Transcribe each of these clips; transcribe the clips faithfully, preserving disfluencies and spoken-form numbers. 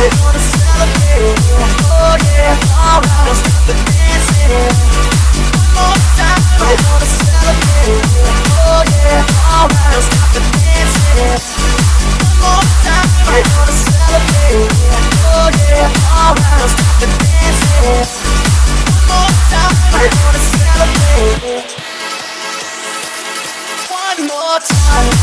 We're gonna celebrate. Oh yeah, alright, don't stop the dancing. One more time. We're gonna celebrate. Oh yeah, alright, don't stop the dancing. One more time. We're gonna celebrate. Oh yeah, alright, don't stop the dancing. One more time. We're gonna celebrate. One more time.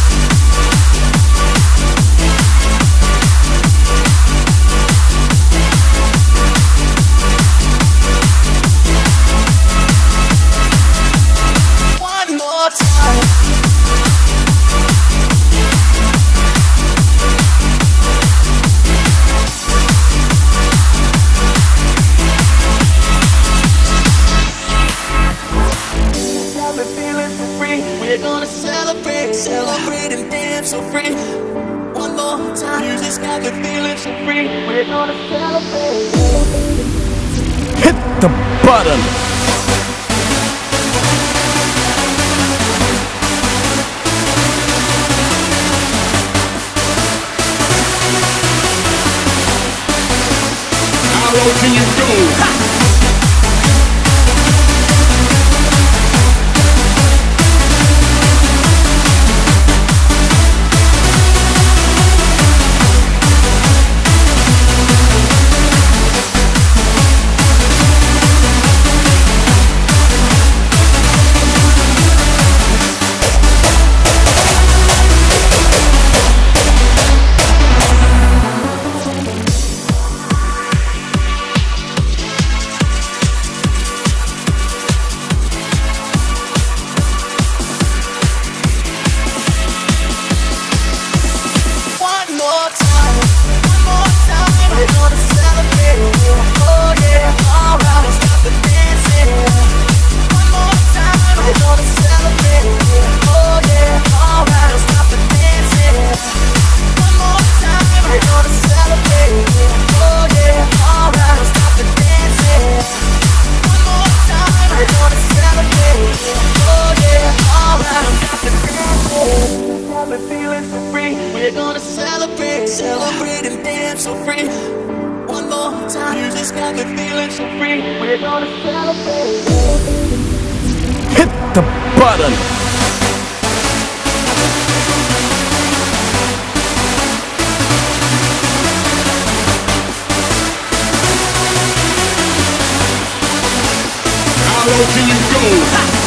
We're gonna celebrate, celebrate and dance so free. One more time, music's got me feeling so free. We're gonna celebrate. Hit the button. How low can you go? Ha! We're gonna celebrate, celebrate and dance so free. One more time, you just got me feeling so free. We're gonna celebrate. Hit the button. How low can you go?